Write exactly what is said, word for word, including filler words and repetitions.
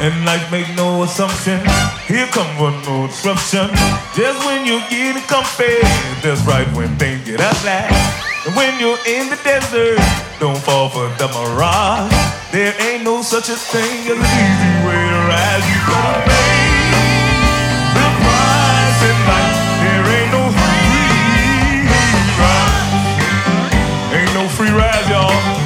And life make no assumption. Here come one more disruption. Just when you're getting comfy, that's right when things get ugly. And when you're in the desert, don't fall for the mirage. There ain't no such a thing as an easy